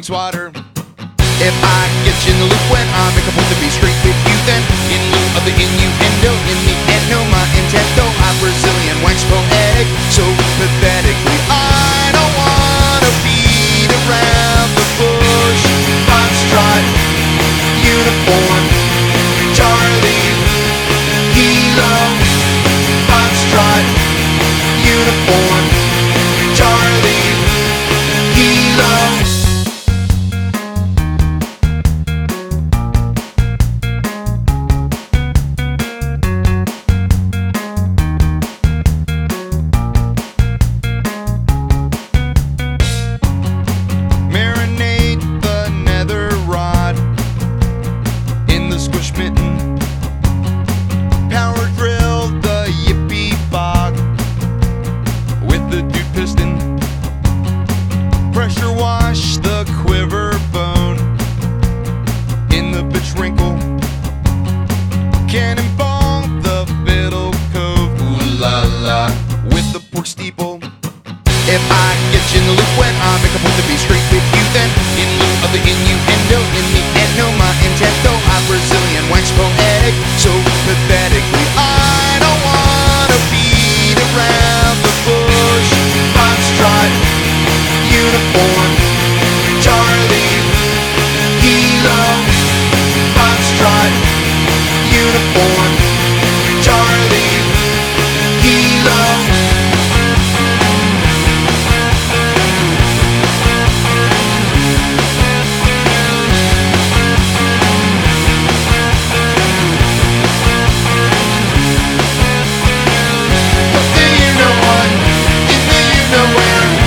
swatter. If I get you in the loop when I make a point to be straight with you, then in lieu of the innuendo, in the end, no, my intent, though I'm Brazilian wax poetic, so pathetically, I don't wanna beat around the bush. Foxtrot, uniform, Charlie, Kilo. Foxtrot, uniform, Charlie, Kilo. Marinate the nether rod in the squish mitten. Power drill the yippee bog with the dude piston. Pressure wash the quiver bone in the bitch wrinkle. Cannonball the fiddle cove, ooh la la, with the pork steeple. If I get you in the loop when I make a point to be straight with you, then in lieu of the innuendo, in the end, no, my intent, though I'm Brazilian wax poetic, so pathetically, I don't wanna beat around the bush. Foxtrot, uniform, Charlie, Kilo. Foxtrot, uniform, Charlie, Kilo. What do you know what? In the you know where?